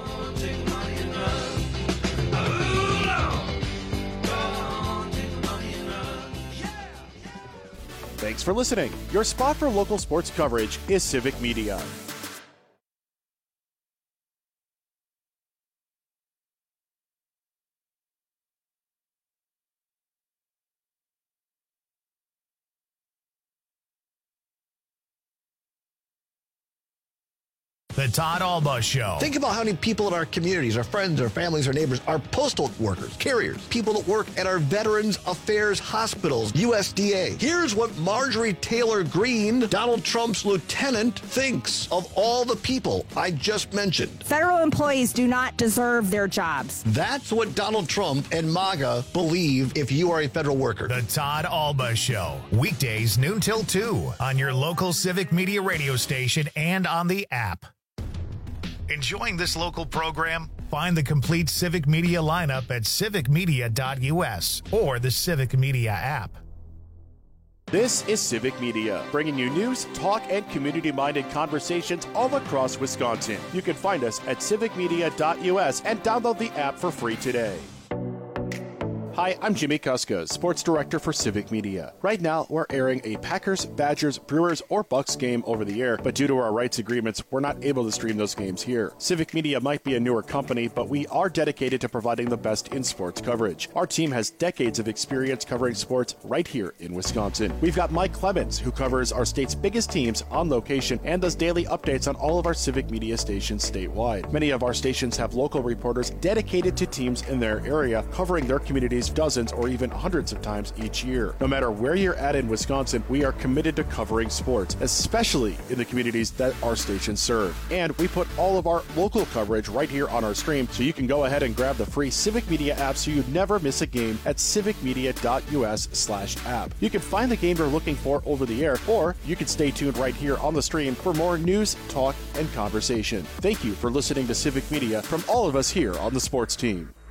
Speaker 1: Thanks for listening. Your spot for local sports coverage is Civic Media.
Speaker 2: The Todd Alba Show.
Speaker 5: Think about how many people in our communities, our friends, our families, our neighbors, our postal workers, carriers, people that work at our Veterans Affairs hospitals, U S D A. Here's what Marjorie Taylor Greene, Donald Trump's lieutenant, thinks of all the people I just mentioned.
Speaker 6: Federal employees do not deserve their jobs.
Speaker 5: That's what Donald Trump and MAGA believe if you are a federal worker.
Speaker 2: The Todd Alba Show. Weekdays noon till two on your local Civic Media radio station and on the app. Enjoying this local program? Find the complete Civic Media lineup at civic media dot u s or the Civic Media app.
Speaker 1: This is Civic Media, bringing you news, talk, and community-minded conversations all across Wisconsin. You can find us at civic media dot u s and download the app for free today. Hi, I'm Jimmy Kuska, Sports Director for Civic Media. Right now, we're airing a Packers, Badgers, Brewers, or Bucks game over the air, but due to our rights agreements, we're not able to stream those games here. Civic Media might be a newer company, but we are dedicated to providing the best in sports coverage. Our team has decades of experience covering sports right here in Wisconsin. We've got Mike Clemens, who covers our state's biggest teams on location and does daily updates on all of our Civic Media stations statewide. Many of our stations have local reporters dedicated to teams in their area, covering their communities dozens or even hundreds of times each year. No matter where you're at in Wisconsin, we are committed to covering sports, especially in the communities that our stations serve. And we put all of our local coverage right here on our stream, so you can go ahead and grab the free Civic Media app so you never miss a game at civic media dot u s slash app. You can find the game you're looking for over the air, or you can stay tuned right here on the stream for more news, talk, and conversation. Thank you for listening to Civic Media from all of us here on the sports team.